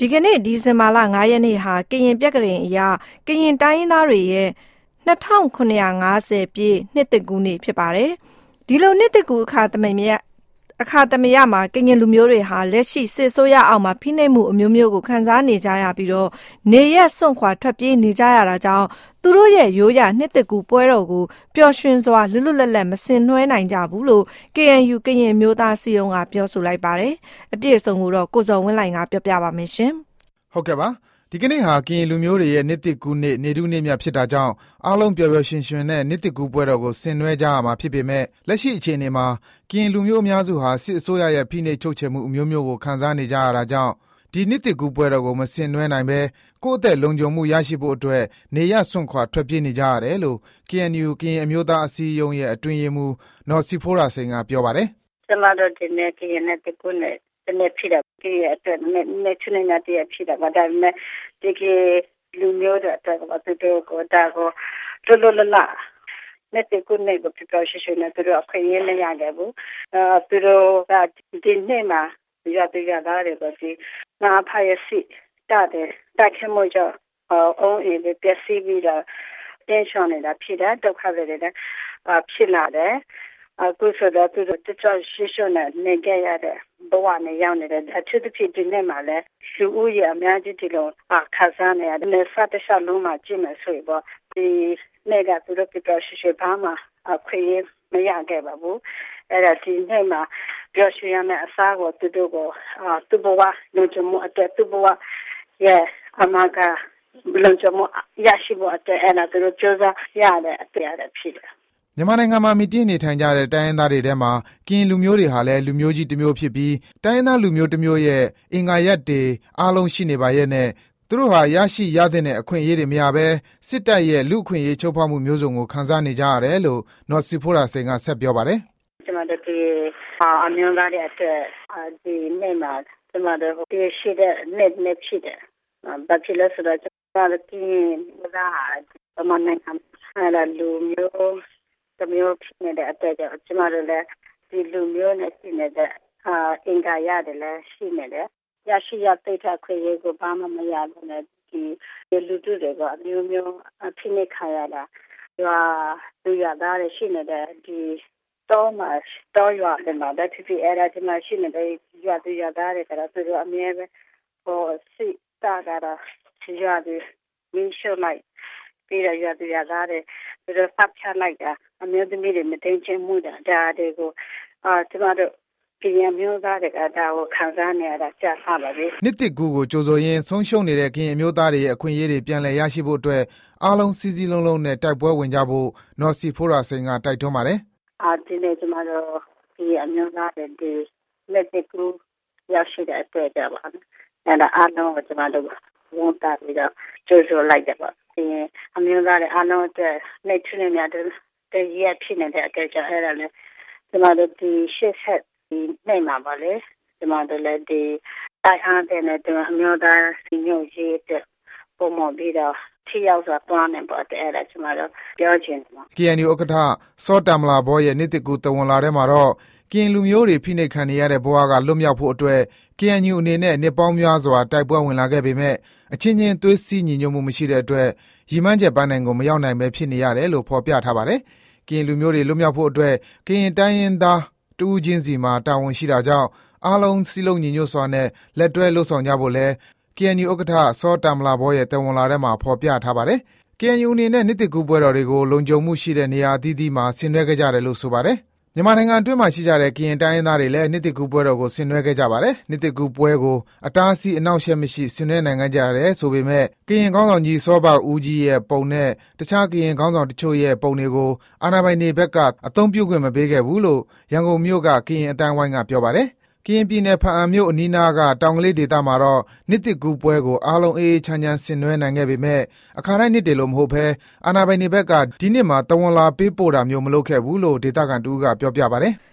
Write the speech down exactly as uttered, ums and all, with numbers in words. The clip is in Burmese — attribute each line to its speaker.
Speaker 1: ဒီကနေ့ဒီဇင်ဘာလ၅ရက်နေ့ဟာကရင်ပြက်ကရင်အရာကရင်တိုင်းရင်းသားတွေရဲ့နှစ်ထောင်ခုနှစ်ရာငါးဆယ်ပြည့်နှစ်သစ်ကူးနေ့ဖြစ်ပါတယ်။ဒီလိုနှစ်သစ်ကူးအခါသမယအခါသမယမှာကရင်လူမျိုးတွေဟာလက်ရှိစစ်ဆိုးရအောင်မှာဖိနှိပ်မှုအမျိုးမျိုးကိုခံစားနေကြရပြီးတော့နေရက်စွန့်ခွာထွက်ပြေးနေကြရတာကြောင့်သူတို့ရဲ့ရိုးရာနှစ်သစ်ကူးပွဲတော်ကိုပျော်ရွှင်စွာလွတ်လွတ်လပ်လပ်မဆင်နွှဲနိုင်ကြဘူးလို့ ကေအန်ယူ ကရင်မျိုးသားစီယုံကပြောဆိုလိုက်ပါတယ်။အပြည့်အစုံကိုတော့ကိုဇော်ဝင်းလှိုင်ကပြောပြပါမယ်ရှင်
Speaker 2: ။ဟုတ်ကဲ့ပါဒီကနေ့ဟာကရင်လူမျိုးတွေရဲ့နှစ်သစ်ကူးနေ့နေတူးနေ့မြတ်ဖြစ်တာကြောင့်အားလုံးပျော်ပျော်ရွှင်ရွှင်နဲ့နှစ်သစ်ကူးပွဲတော်ကိုဆင်နွှဲကြရမှာဖြစ်ပေမဲ့လက်ရှိအခြေအနေမှာကရင်လူမျိုးအများစုဟာစစ်အစိုးရရဲ့ဖိနှိပ်ချုပ်ချယ်မှုအမျိုးမျိုးကိုခံစားနေကြရတာကြောင့်ဒီနှစ်သစ်ကူးပွဲတော်ကိုမဆင်နွှဲနိုင်ပဲကိုယ့်အသက်လုံခြုံမှုရရှိဖို့အတွက်နေရစွန့်ခွာထွက်ပြေးနေကြရတယ်လို့ ကေအန်ယူ ကရင်အမျိုးသားအစည်းအရုံးရဲ့အတွင်းရေးမှူးနော်စီဖိုးရာစိန်ကပြောပါတယ်
Speaker 3: ။ကျမတို့ဒီနေ့ကရင်နှစ်သစ်ကူးနေ့တနေ့ဖြစ်တဲ့ကရင်အတွက်နေ့နေ့ချွနေနေတည်းဖြစ်တာဒါပေမဲ့ဒီကလူမျိုးတွေအတွက်ကတော့သူတို့ကဒါကိုလွတ်လွတ်လပ်လပ်နှစ်တကူနေကိုပြပြရှင်းရှင်းနဲ့သူတို့အခွင့်အရေးနဲ့ရတယ်ဘူးအဲသူတို့ကဒီနေ့မှာရတဲ့ရတာတွေပေါ့ဒီနာဖာရစီတာတဲ့တက်ခမို့ကြောအောင်အင်းပြစီပြီးတော့တင်းရှောင်းနေတာဖြစ်တယ်ဒုက္ခတွေလည်းဖြစ်လာတယ်အခုဆိုတော့သူတို့တခြားရှင်းရှင်းနဲ့နေကြရတဲ့ဘဝနဲ့ရောက်နေတဲ့အထူးသဖြင့်ဒီနေ့မှာလည်းလူဦးရေအများကြီးဒီလိုအခါစားနေရတယ်နဲ့စတဲ့ရှလုံးမှာကြည့်မယ်ဆိုရင်ပေါ့ဒီနေ့ကသူတို့ပြပြရှင်းရှင်းဘာမှအခွင့်အရေးမရခဲ့ပါဘူးအဲ့ဒါဒီနေ့မှာပြောရှင်းရမယ့်အစားကိုသူတို့ကသူ့ဘဝလုံခြုံမှုအတွက်သူ့ဘဝရဲ့အမကလုံခြုံမှုရရှိဖို့အတွက်အဲ့ဒါသူတို့ကြိုးစားရတဲ့အတရားတွေဖြစ်တယ်
Speaker 2: မြန်မာနိုင်ငံမှာမိတင်းနေထိုင်ကြတဲ့တိုင်းရင်းသားတွေထဲမှာကရင်လူမျိုးတွေဟာလည်းလူမျိုးကြီးတစ်မျိုးဖြစ်ပြီးတိုင်းရင်းသားလူမျိုးတစ်မျိုးရဲ့အင်္ဂါရပ်တွေအားလုံးရှိနေပါရဲ့နဲ့သူတို့ဟာရရှိရတဲ့အခွင့်အရေးတွေမရဘဲစစ်တပ်ရဲ့လူအခွင့်အရေးချုပ်ဖောက်မှုမျိုးစုံကိုခံစားနေကြရတယ်လို့နော်စီဖိုးရာစိန်ကဆက်ပြောပါတယ်
Speaker 3: ။ကျွန်တော်တို့ဒီအမျိုးသားတွေအတွက်ဒီနေ့မှာကျွန်တော်တို့ဒီရှိတဲ့နေ့နေ့ဖြစ်တယ်။ဘာဖြစ်လဲဆိုတော့ကျွန်တော်တို့ဒီကဘာမှနိုင်မှာလူမျိုးတမျိုးဖြစ်နေတဲ့အတက်ကြောင့်ကျမတို့လည်းဒီလူမျိုးနဲ့ရှိနေတဲ့အာအင်္ဂါရတယ်လည်းရှိနေတယ်ရရှိရသိတဲ့ခွင့်ရကိုဘာမှမရဘူးနဲ့ဒီလူတို့တွေကအမျိုးမျိုးအဖြစ်နေခါရတာရွာလူရသားတွေရှိနေတဲ့ဒီတော့မှတော့ရွာတယ်မှာဒါဖြစ်ဖြစ်အဲ့ဒါဒီမှာရှိနေတဲ့ရွာသူရွာသားတွေကတော့သူတို့အမြဲပဲဟိုစစ်တာကတော့ရွာသူမင်းရှုလိုက်ပြီးတော့ရွာသူရွာသားတွေသူတို့ဖတ်ချလိုက်တာအမျိုးသမီးတွေမတင်ချင်မှုတာဒါတွေကိုအာကျမတို့ကရင်မျိုးသားတွေကဒါကိုခံစားနေရတာကြားပါပါပဲ
Speaker 2: နှစ်တစ်ကူကိုကြိုဆိုရင်းဆုံးရှုံးနေတဲ့ကရင်မျိုးသားတွေရဲ့အခွင့်အရေးတွေပြန်လည်ရရှိဖို့အတွက်အားလုံးစီစီလုံးလုံးနဲ့တိုက်ပွဲဝင်ကြဖို့နော်စီဖိုးရာစိန်ကတိုက်တွန်းပါတယ်
Speaker 3: အာဒီနေ့ကျမတို့ဒီအမျိုးသားတွေဒီနှစ်တစ်ကူရရှိတဲ့အတွက်ကြပါမယ်အဲ့ဒါအားလုံးကိုကျမတို့ဝန်တာပြီးတော့ကြိုဆိုလိုက်တယ်ပေါ့ဒီအမျိုးသားတွေအားလုံးအတွက်နေချနေများတည်းရဖြစ်နေတဲ့အကြောင်းအဲ့ဒါလည်းကျမတို့ဒီရှစ်ဆက်ဒီနိုင်မှာပါလေကျမတို့လည်းဒီတိုင်အားတဲ့နဲ့ဒီအမျိုးသားစီညိုရေးတဲ့ပုံမပြီးတော့ထိရောက်စွာတွားနေပေါ့တဲ့အဲ့ဒါကျမတို့ပြောချင်တယ်
Speaker 2: ကေအန်ယူ ဥက္ကဋ္ဌစောတမလာဘောရဲ့နှစ်တကူတဝန်လာထဲမှာတော့ကရင်လူမျိုးတွေဖိနှိပ်ခံနေရတဲ့ဘဝကလွတ်မြောက်ဖို့အတွက် ကေအန်ယူ အနေနဲ့နှစ်ပေါင်းများစွာတိုက်ပွဲဝင်လာခဲ့ပေမဲ့အချင်းချင်းသွေးစည်းညီညွတ်မှုမရှိတဲ့အတွက်ရည်မှန်းချက်ပန်းနိုင်ကိုမရောက်နိုင်ပဲဖြစ်နေရတယ်လို့ဖော်ပြထားပါတယ်။ကရင်လူမျိုးတွေလွတ်မြောက်ဖို့အတွက်ကရင်တိုင်းရင်းသားတူးချင်းစီမှာတာဝန်ရှိတာကြောင့်အားလုံးစည်းလုံးညီညွတ်စွာနဲ့လက်တွဲလှုပ်ဆောင်ကြဖို့လဲ ကေအန်ယူ ဥက္ကဋ္ဌစောတမလာဘောရဲ့တဝန်လာထဲမှာဖော်ပြထားပါတယ်။ ကေအန်ယူ အနေနဲ့နှစ်တကူပွဲတော်တွေကိုလုံခြုံမှုရှိတဲ့နေရာအသီးသီးမှာဆင်နွှဲခဲ့ကြတယ်လို့ဆိုပါတယ်။မြန်မာနိုင်ငံအတွင်းမှာရှိကြတဲ့ကရင်တိုင်းရင်းသားတွေလည်းနှစ်တကူပွဲတော်ကိုဆင်နွှဲခဲ့ကြပါတယ်။နှစ်တကူပွဲကိုအတားအဆီးအနှောက်အယှက်မရှိဆင်နွှဲနိုင်ကြတယ်ဆိုပေမဲ့ကရင်ခေါင်းဆောင်ကြီးစောဘဦးကြီးရဲ့ပုံနဲ့တခြားကရင်ခေါင်းဆောင်တချို့ရဲ့ပုံတွေကိုအာဏာပိုင်တွေဘက်ကအသုံးပြုခွင့်မပေးခဲ့ဘူးလို့ရန်ကုန်မြို့ကကရင်အတိုင်းဝိုင်းကပြောပါတယ်။ကရင်ပြည်နယ်ဖားအံမြို့အနီးနားကတောင်ကလေးဒေသမှာတော့နှစ်တကူပွဲကိုအားလုံးအေးအေးချမ်းချမ်းဆင်နွှဲနိုင်ခဲ့ပေမဲ့အခါတိုင်းနှစ်တွေလိုမဟုတ်ဘဲအာဏာပိုင်တွေဘက်ကဒီနှစ်မှာတဝန်လာပေးပို့တာမျိုးမလုပ်ခဲ့ဘူးလို့ဒေသခံတူကပြောပြပါတယ်